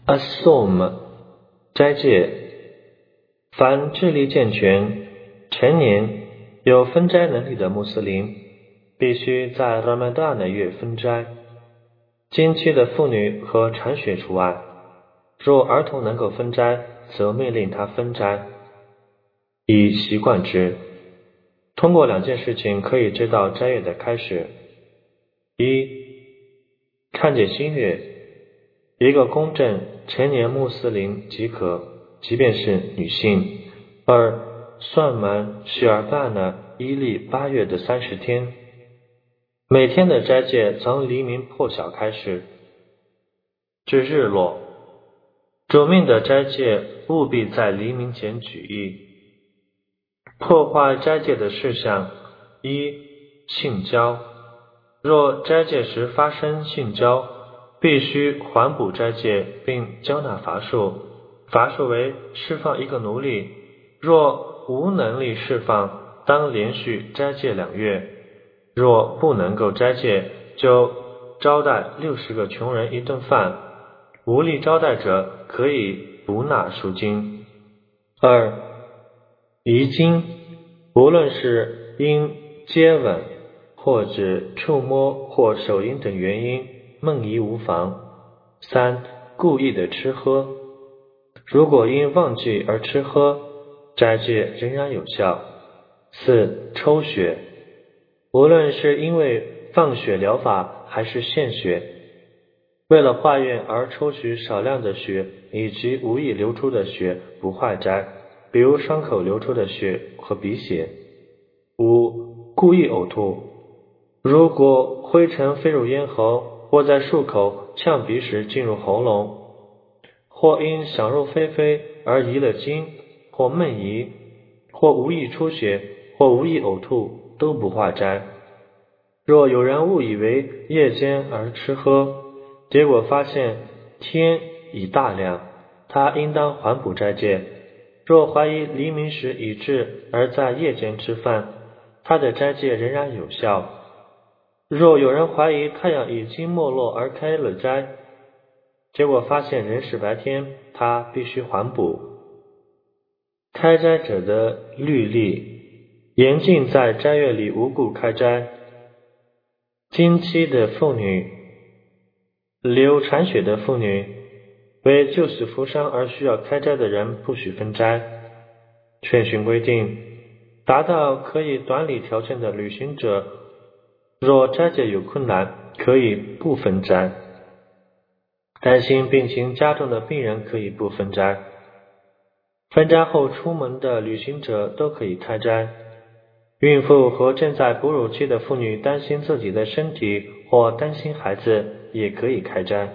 As-Sawm 斋戒，凡智力健全、成年、有分斋能力的穆斯林，必须在 Ramadan 月分斋，经期的妇女和产血除外。若儿童能够分斋，则命令他分斋，以习惯之。通过两件事情可以知道斋月的开始：一、看见新月，一个公正成年穆斯林即可，即便是女性。二、算满希尔办呢伊历8月的30天，每天的斋戒从黎明破晓开始，至日落。主命的斋戒务必在黎明前举行。破坏斋戒的事项：一、性交。若斋戒时发生性交，必须还补斋戒并交纳罚数，罚数为释放一个奴隶，若无能力释放，当连续斋戒2月，若不能够斋戒，就招待60个穷人一顿饭，无力招待者可以不纳赎金。二、遗精，无论是因接吻或者触摸或手淫等原因，梦遗无妨。三、故意的吃喝，如果因忘记而吃喝，斋戒仍然有效。四、抽血，无论是因为放血疗法还是献血，为了化验而抽取少量的血以及无意流出的血不坏斋，比如伤口流出的血和鼻血。五、故意呕吐，如果灰尘飞入咽喉，或在漱口、呛鼻时进入喉咙，或因想入非非而遗了精，或闷遗，或无意出血，或无意呕吐，都不化斋。若有人误以为夜间而吃喝，结果发现天已大亮，他应当还补斋戒。若怀疑黎明时已至而在夜间吃饭，他的斋戒仍然有效。若有人怀疑太阳已经没落而开了斋，结果发现仍是白天，他必须还补。开斋者的律例：严禁在斋月里无故开斋。经期的妇女、流产血的妇女、为救死扶伤而需要开斋的人不许分斋。劝训规定：达到可以短礼条件的旅行者，若斋戒有困难，可以不分斋。担心病情加重的病人可以不分斋。分斋后出门的旅行者都可以开斋。孕妇和正在哺乳期的妇女担心自己的身体或担心孩子也可以开斋。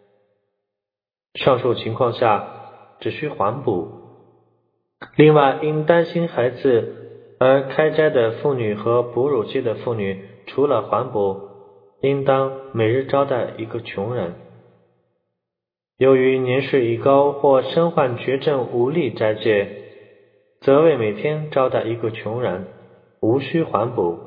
上述情况下只需还补。另外，因担心孩子而开斋的妇女和哺乳期的妇女，除了还补，应当每日招待一个穷人。由于年事已高或身患绝症无力斋戒，则为每天招待一个穷人，无需还补。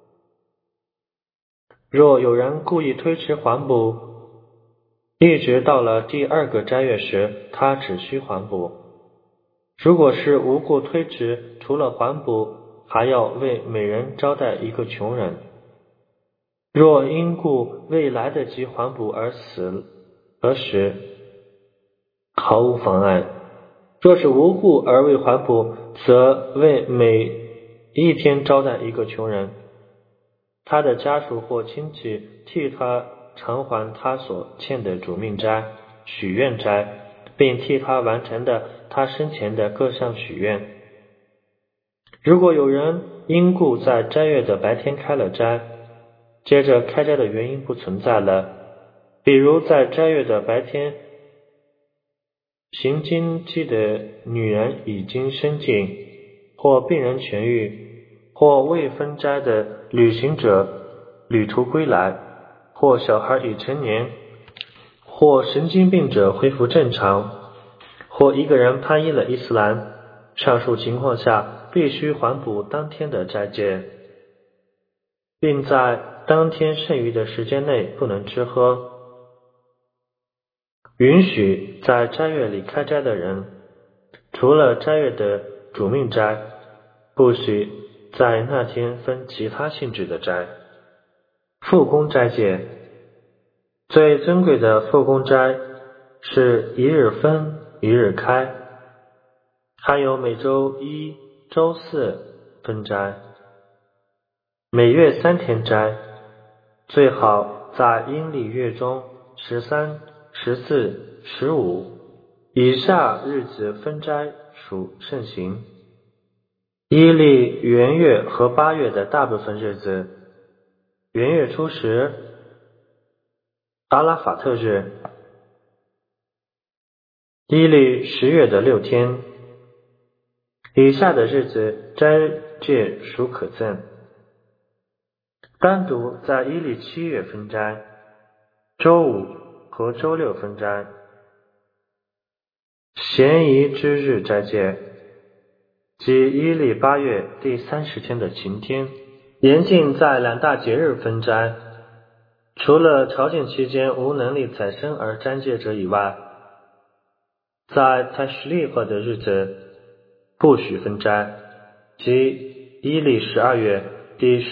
若有人故意推迟还补，一直到了第2个斋月时，他只需还补。如果是无故推迟，除了还补，还要为每人招待一个穷人。若因故未来得及还补而死时，毫无妨碍。若是无故而未还补，则为每一天招待一个穷人，他的家属或亲戚替他偿还他所欠的主命斋、许愿斋，并替他完成的他生前的各项许愿。如果有人因故在斋月的白天开了斋，接着开斋的原因不存在了，比如在斋月的白天行经期的女人已经生尽，或病人痊愈，或未分斋的旅行者旅途归来，或小孩已成年，或神经病者恢复正常，或一个人皈依了伊斯兰，上述情况下必须还补当天的斋戒，并在当天剩余的时间内不能吃喝。 允许在斋月里开斋的人，除了斋月的主命斋，不许在那天分其他性质的斋。复供斋戒，最尊贵的复供斋是一日分，一日开，还有每周一、周四分斋，每月3天斋，最好在阴历月中13、14、15以下日子分斋属盛行。阴历元月和8月的大部分日子，元月初10阿拉法特日，阴历10月的6天以下的日子斋戒属可赠。单独在阴历7月分斋，周5和周6分斋。咸宜之日斋戒，即阴历8月第30天的晴天。严禁在2大节日分斋，除了朝觐期间无能力宰牲而斋戒者以外，在Tashriq的日子不许分斋，即阴历12月第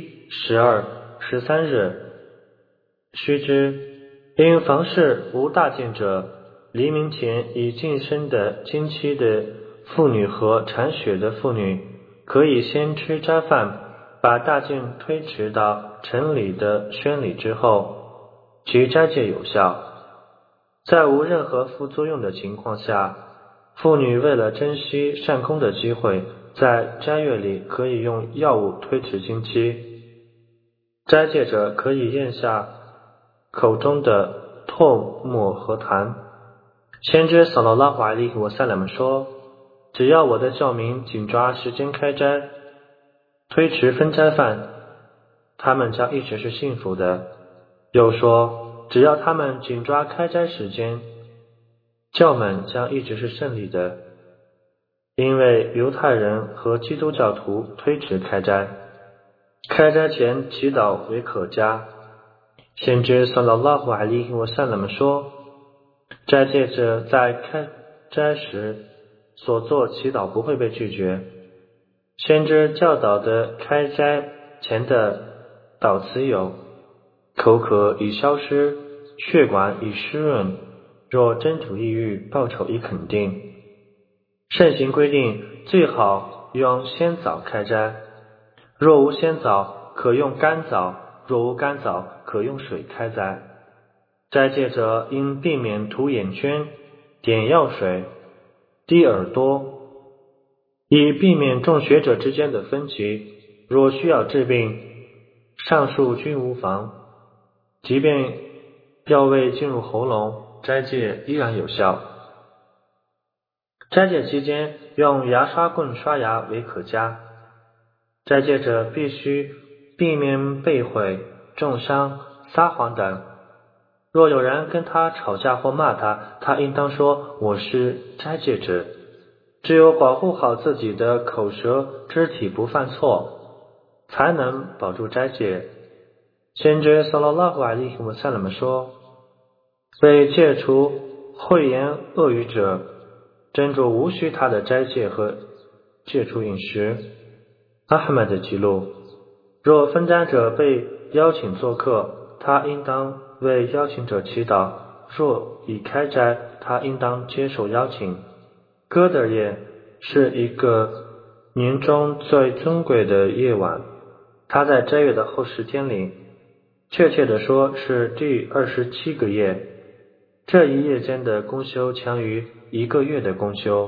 11、12、13日。须知，因房事无大件者，黎明前已晋升的经期的妇女和产血的妇女，可以先吃斋饭，把大件推迟到晨礼的宣礼之后，其斋戒有效。在无任何副作用的情况下，妇女为了珍惜善功的机会，在斋月里可以用药物推迟经期。斋戒者可以咽下口中的唾沫和痰。先知扫罗拉华利我塞勒们说，只要我的教民紧抓时间开斋，推迟分斋饭，他们将一直是幸福的。又说，只要他们紧抓开斋时间，教们将一直是胜利的。因为犹太人和基督教徒推迟开斋，开斋前祈祷为可嘉。先知扫罗拉华利我塞勒们说，斋戒者在开斋时所做祈祷不会被拒绝。先知教导的开斋前的祷词有：口渴已消失，血管已湿润，若真主意欲，报酬已肯定。盛行规定，最好用鲜枣开斋，若无鲜枣，可用干枣；若无干枣，可用水开斋。斋戒者应避免涂眼圈、点药水、滴耳朵，以避免众学者之间的分歧。若需要治病，上述均无妨。即便药味进入喉咙，斋戒依然有效。斋戒期间用牙刷棍刷牙为可嘉。斋戒者必须避免被毁、重伤、撒谎等。若有人跟他吵架或骂他，他应当说：我是斋戒者。只有保护好自己的口舌肢体不犯错，才能保住斋戒。先知扫罗拉胡阿利姆塞勒们说，被戒除讳言恶语者，真主无需他的斋戒和戒除饮食。阿哈迈的记录，若分斋者被邀请做客，他应当为邀请者祈祷；若已开斋，他应当接受邀请。哥德夜是一个年中最尊贵的夜晚，它在斋月的后10天里，确切地说是第27个夜。这一夜间的公休强于1个月的公休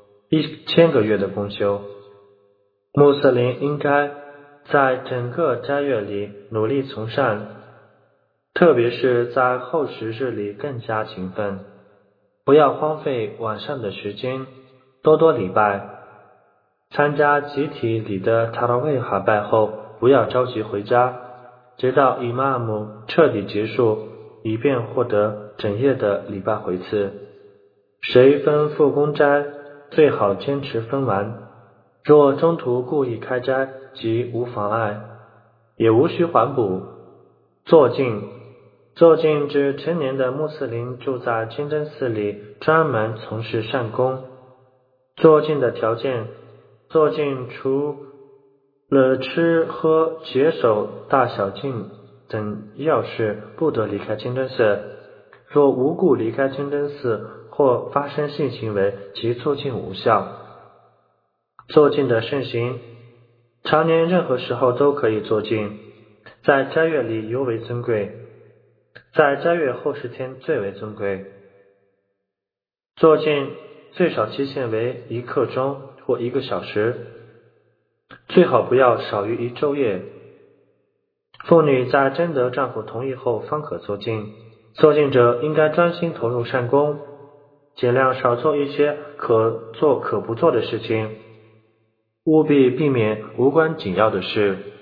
，1000个月的公休。穆斯林应该在整个斋月里努力从善，特别是在后10日里更加勤奋，不要荒废晚上的时间，多多礼拜。参加集体里的塔拉维哈拜后，不要着急回家，直到伊玛目彻底结束，以便获得整夜的礼拜回次。谁分复供斋，最好坚持分完。若中途故意开斋，即无妨碍，也无需还补。坐静做禁指成年的穆斯林住在清真寺里，专门从事善功。做禁的条件：做禁除了吃喝、解手、大小禁等要事，不得离开清真寺。若无故离开清真寺或发生性行为，其做禁无效。做禁的盛行，常年任何时候都可以做禁，在斋月里尤为尊贵，在斋月后10天最为尊贵。做禁最少期限为1刻钟或1个小时，最好不要少于1昼夜。妇女在征得丈夫同意后方可做禁。做禁者应该专心投入善功，尽量少做一些可做可不做的事情，务必避免无关紧要的事。